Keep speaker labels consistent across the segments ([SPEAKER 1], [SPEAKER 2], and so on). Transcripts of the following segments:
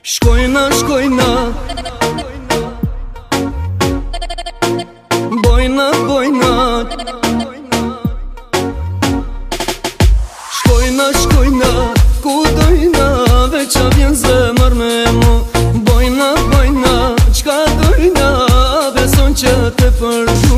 [SPEAKER 1] Shkojna, shkojna, bojna, bojna. Shkojna, shkojna, ku dojna, veqa vjen zemër me mu. Bojna, bojna, qka dojna, beson që te përdu.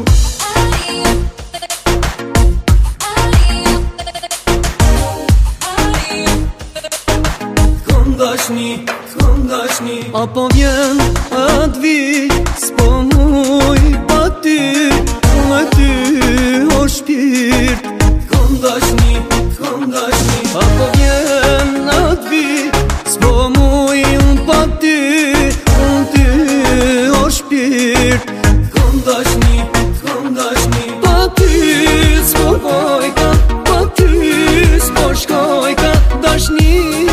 [SPEAKER 1] Dashni, apo vjen atë vit, s'po muj pa ty, me ty o shpirt. Dashni, apo vjen atë vit, s'po muj pa ty, ty o shpirt. Dashni, pa ty s'po vojka, pa ty s'po shkojka. Dashni,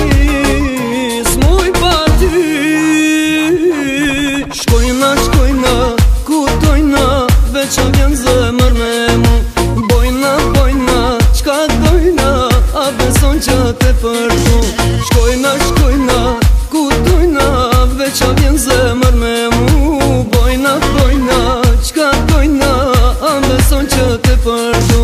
[SPEAKER 1] veqa vjen zemër me mu. Bojna, bojna, qka dojna, a beson që te përdu. Shkojna, shkojna, ku dojna, veqa vjen zemër me mu. Bojna, bojna, qka dojna, a beson që te përdu.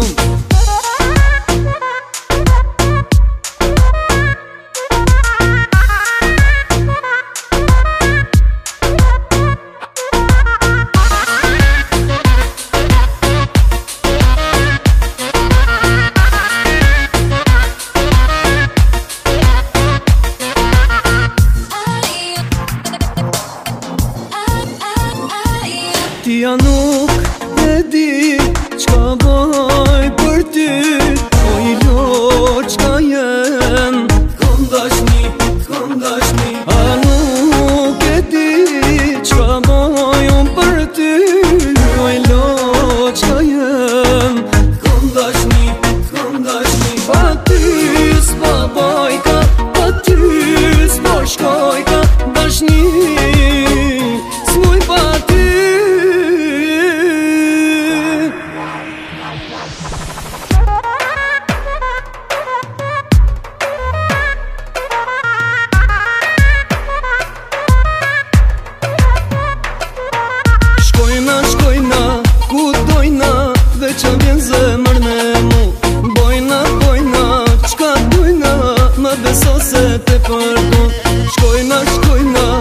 [SPEAKER 1] Tija nuk e di qka boj për ty, o i lo qka jem. Dashni, a nuk e di qka boj unë për ty, o i lo qka jem. Dashni, pa ty s'po bojka, pa ty s'po shkojka. Dashni, s'muj pa ty. Shkojna, ku dojna, veqa vjen zemër me mu. Bojna, bojna, qka dojna, më beso se te përdu. Shkojna,